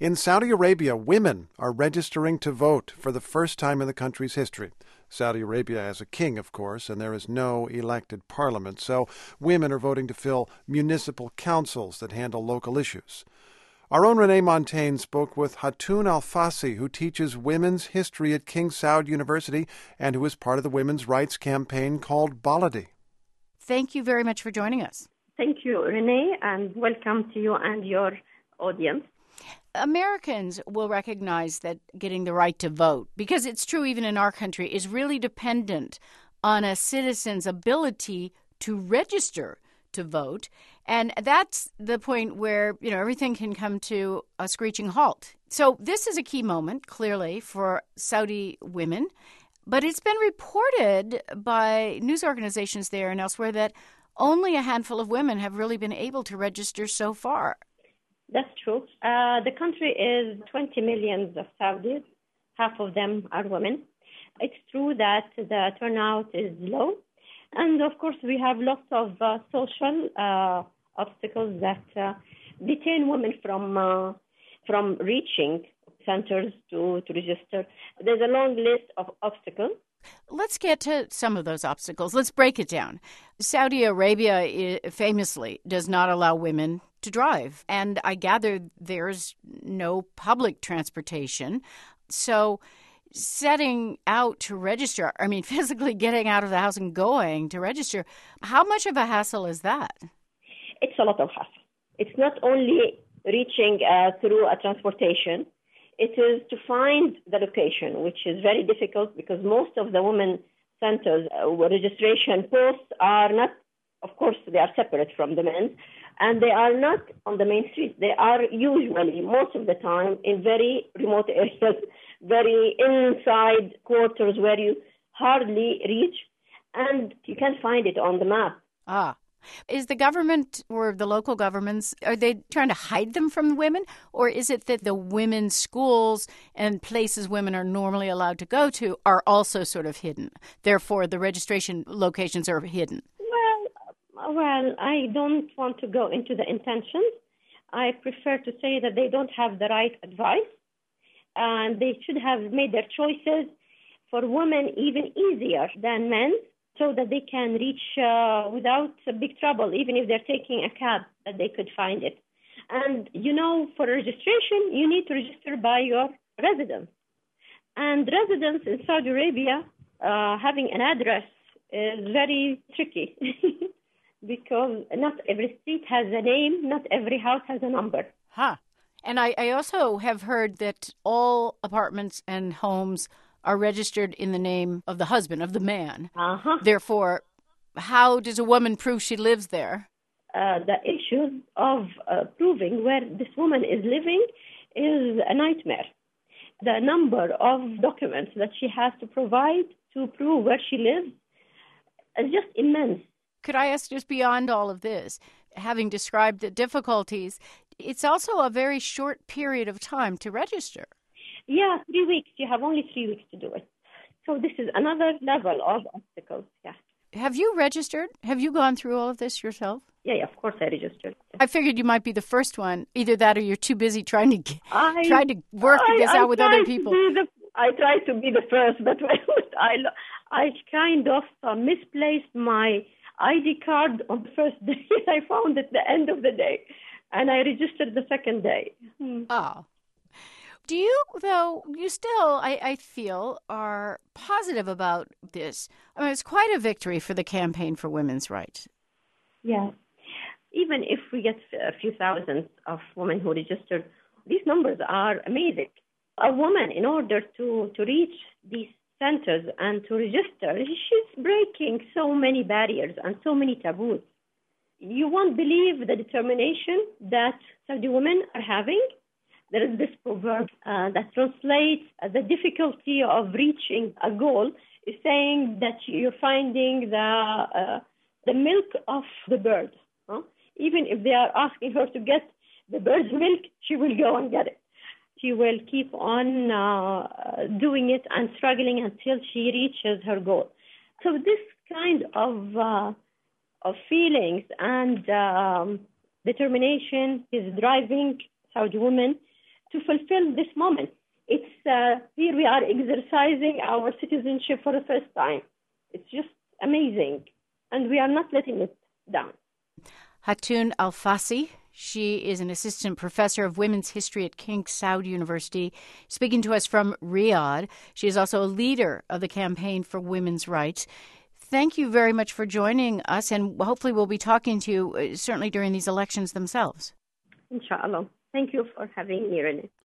In Saudi Arabia, women are registering to vote for the first time in the country's history. Saudi Arabia has a king, of course, and there is no elected parliament, so women are voting to fill municipal councils that handle local issues. Our own Renee Montaigne spoke with Hatun Al-Fassi, who teaches women's history at King Saud University and who is part of the women's rights campaign called Baladi. Thank you very much for joining us. Thank you, Renee, and welcome to you and your audience. Americans will recognize that getting the right to vote, because it's true even in our country, is really dependent on a citizen's ability to register to vote. And that's the point where, everything can come to a screeching halt. So this is a key moment, clearly, for Saudi women. But it's been reported by news organizations there and elsewhere that only a handful of women have really been able to register so far. That's true. The country is 20 million of Saudis. Half of them are women. It's true that the turnout is low. And, of course, we have lots of social obstacles that detain women from reaching centers to register. There's a long list of obstacles. Let's get to some of those obstacles. Let's break it down. Saudi Arabia famously does not allow women to drive. And I gather there's no public transportation. So setting out to register, physically getting out of the house and going to register, how much of a hassle is that? It's a lot of hassle. It's not only reaching through a transportation. It is to find the location, which is very difficult because most of the women centers registration posts are not, of course, they are separate from the men, and they are not on the main streets. They are usually, most of the time, in very remote areas, very inside quarters where you hardly reach, and you can find it on the map. Is the government or the local governments, are they trying to hide them from women? Or is it that the women's schools and places women are normally allowed to go to are also sort of hidden? Therefore, the registration locations are hidden. Well, I don't want to go into the intentions. I prefer to say that they don't have the right advice. And they should have made their choices for women even easier than men, so that they can reach without a big trouble, even if they're taking a cab, that they could find it. And, for registration, you need to register by your residence. And residence in Saudi Arabia, having an address is very tricky because not every street has a name, not every house has a number. And I also have heard that all apartments and homes are registered in the name of the husband, of the man. Therefore, how does a woman prove she lives there? The issue of proving where this woman is living is a nightmare. The number of documents that she has to provide to prove where she lives is just immense. Could I ask, just beyond all of this, having described the difficulties, it's also a very short period of time to register. Yeah, 3 weeks. You have only 3 weeks to do it. So this is another level of obstacles, yeah. Have you registered? Have you gone through all of this yourself? Yeah, of course I registered. I figured you might be the first one. Either that or you're too busy trying to work this out with other people. I tried to be the first, but I kind of misplaced my ID card on the first day. I found it at the end of the day, and I registered the second day. Oh. Do you, though, you still, I feel, are positive about this? It's quite a victory for the campaign for women's rights. Yeah. Even if we get a few thousands of women who registered, these numbers are amazing. A woman, in order to reach these centers and to register, she's breaking so many barriers and so many taboos. You won't believe the determination that Saudi women are having. There is this proverb that translates the difficulty of reaching a goal is saying that you're finding the milk of the bird. Even if they are asking her to get the bird's milk, she will go and get it. She will keep on doing it and struggling until she reaches her goal. So this kind of feelings and determination is driving Saudi women to fulfill this moment. It's here we are exercising our citizenship for the first time. It's just amazing, and we are not letting it down. Hatoun Alfasi, she is an assistant professor of women's history at King Saud University, speaking to us from Riyadh. She is also a leader of the Campaign for Women's Rights. Thank you very much for joining us, and hopefully we'll be talking to you certainly during these elections themselves. Inshallah. Thank you for having me, Renee.